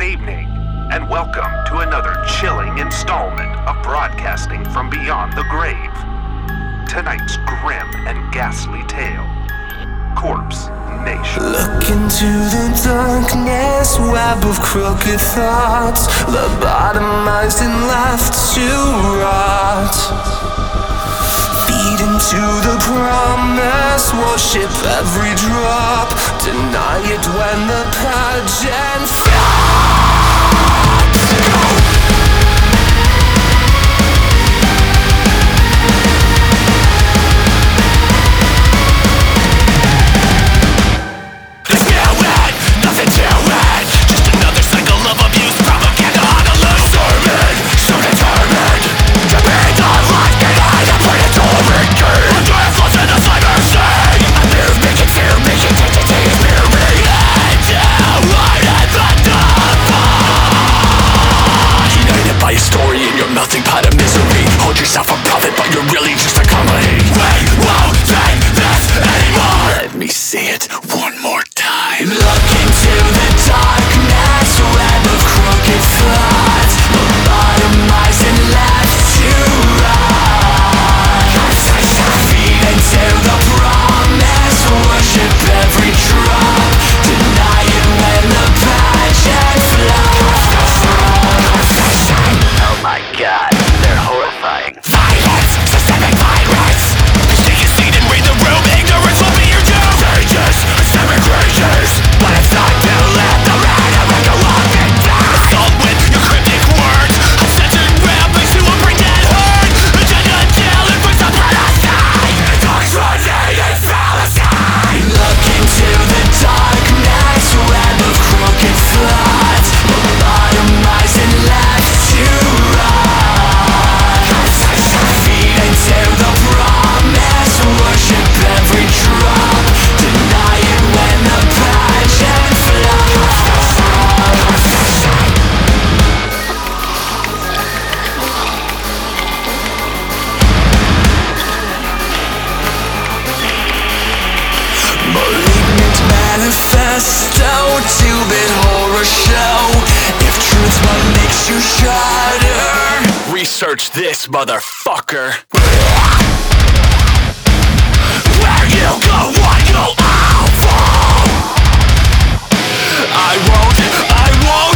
Good evening, and welcome to another chilling installment of Broadcasting from Beyond the Grave. Tonight's grim and ghastly tale, Corpse Nation. Look into the darkness, web of crooked thoughts, lobotomized and left to rot. Feed into the promise, worship every drop, deny it when the pageant flops. Melting pot of misery. Hold yourself a prophet, but you're really just a comedy. We won't take this anymore. Let me say it one more time. Look into the darkness, web of crooked thoughts, lobotomized and left to rot. Feed into the promise, worship every drop, deny it when the pageant flops. Oh my God, they're horrifying. Violence, systemic violence. Take a seat and read the room. Ignorance will be your doom. Stages, systemic rages. But it's not too late. The rhetoric of walk and die. Assault with your cryptic words. Uncensored ramblings to a brain-dead herd. Agenda jail and puts up genocide. Intoxicated fallacy. Look into the darkness, web of crooked thoughts, lobotomized and left to worship every drop, deny it when the pageant flops. Malignant manifesto, two-bit horror show. If truth's what makes you shudder, research this, motherfucker. Where you go, what you'll all fall. I won't